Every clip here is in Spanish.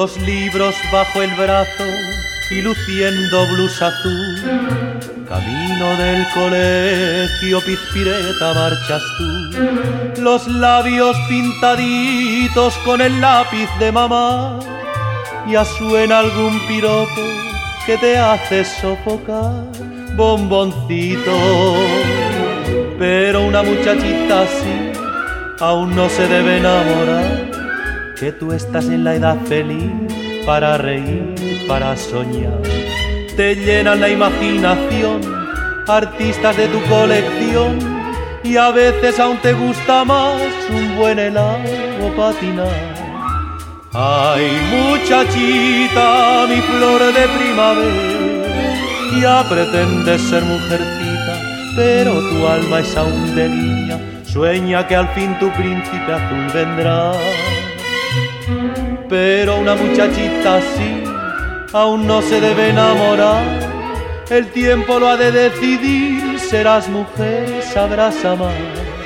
los libros bajo el brazo y luciendo blusa azul. Camino del colegio, pizpireta, marchas tú. Los labios pintaditos con el lápiz de mamá. Ya suena algún piropo que te hace sofocar, bomboncito. Pero una muchachita así aún no se debe enamorar, que tú estás en la edad feliz para reír, para soñar. Te llenan la imaginación artistas de tu colección, y a veces aún te gusta más un buen helado o patinar. Ay, muchachita, mi flor de primavera, ya pretendes ser mujercita, pero tu alma es aún de niña. Sueña que al fin tu príncipe azul vendrá. Pero una muchachita así aún no se debe enamorar. El tiempo lo ha de decidir. Serás mujer, sabrás amar.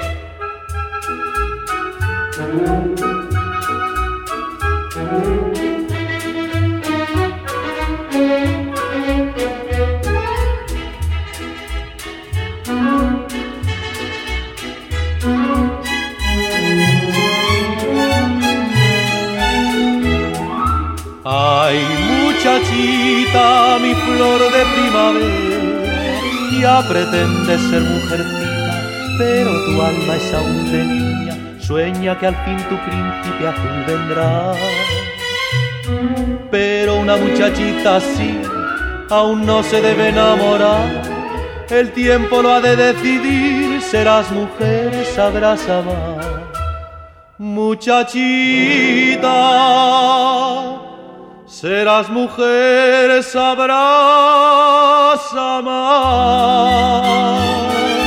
Ay, muchachita, mi flor de primavera, ya pretendes ser mujercita, pero tu alma es aún de niña. Sueña que al fin tu príncipe azul vendrá. Pero una muchachita así aún no se debe enamorar. El tiempo lo ha de decidir. Serás mujer, sabrás amar. Muchachita, serás mujer, sabrás amar.